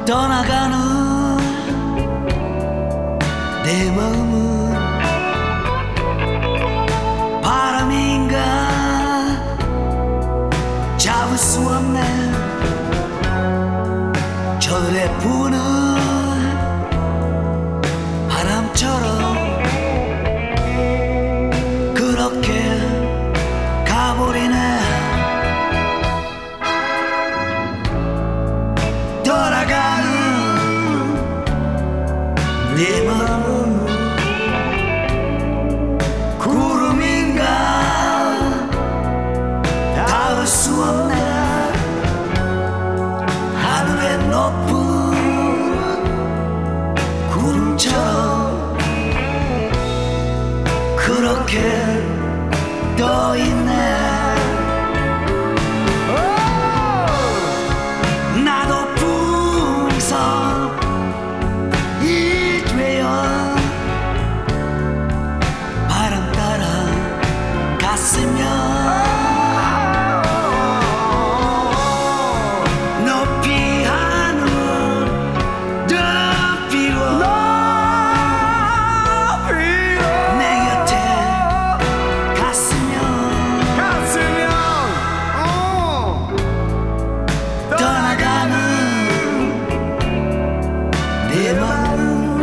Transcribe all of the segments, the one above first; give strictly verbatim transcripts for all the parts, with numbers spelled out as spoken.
떠나가는 내 마음은 바람인가 잡을 수 없네. 저들의 부는 바람처럼 그렇게 가버리네. 돌아가는 네 마음은 구름인가 닿을 수 없네. 하늘의 높은 구름처럼 그렇게 떠있네. 높이 하늘 높이워 내 곁에 갔으면 갔으면 어. 떠나가는 내 마음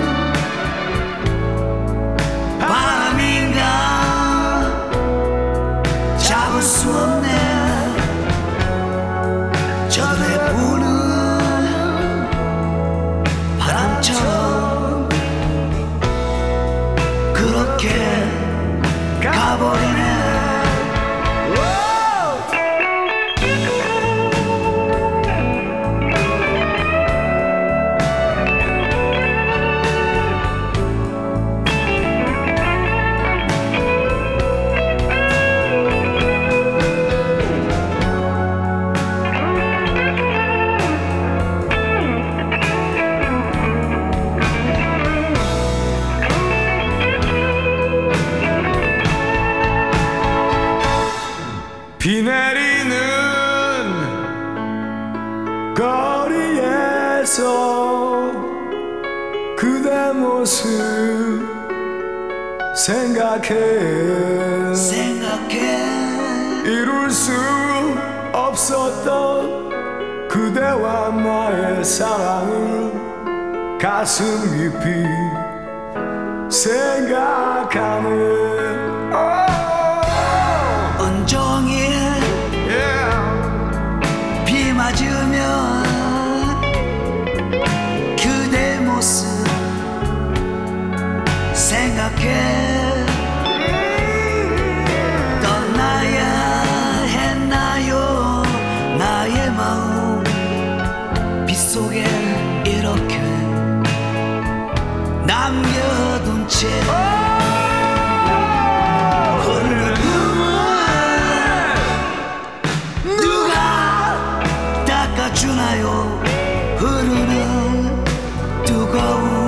바람인가 잡을 수 없네. 저들의 부는 바람처럼 그렇게 가버리네. 비 내리는 거리에서 그대 모습 생각해 생각해 이룰 수 없었던 그대와 나의 사랑을 가슴 깊이 생각하네. 온종일 비 맞으면 그대 모습 생각해. 떠나야 했나요 나의 마음 빗속에 이렇게 남겨둔 채 주나요? 흐르는 뜨거운